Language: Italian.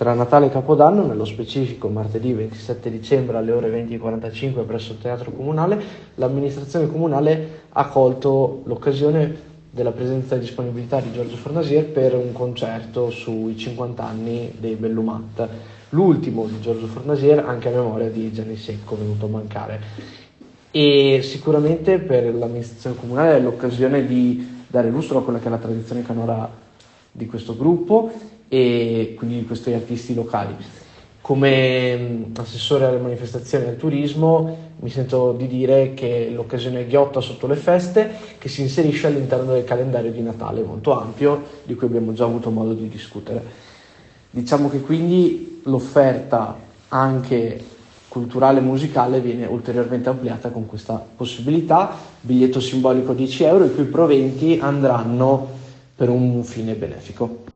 Tra Natale e Capodanno, nello specifico martedì 27 dicembre alle ore 20:45 presso il Teatro Comunale, l'amministrazione comunale ha colto l'occasione della presenza e disponibilità di Giorgio Fornasier per un concerto sui 50 anni dei Bellumat, l'ultimo di Giorgio Fornasier anche a memoria di Gianni Secco, venuto a mancare. E sicuramente per l'amministrazione comunale è l'occasione di dare lustro a quella che è la tradizione canora di questo gruppo e quindi di questi artisti locali. Come assessore alle manifestazioni e al turismo mi sento di dire che l'occasione è ghiotta sotto le feste, che si inserisce all'interno del calendario di Natale molto ampio, di cui abbiamo già avuto modo di discutere. Diciamo che quindi l'offerta anche culturale e musicale viene ulteriormente ampliata con questa possibilità, biglietto simbolico 10 euro, i cui proventi andranno per un fine benefico.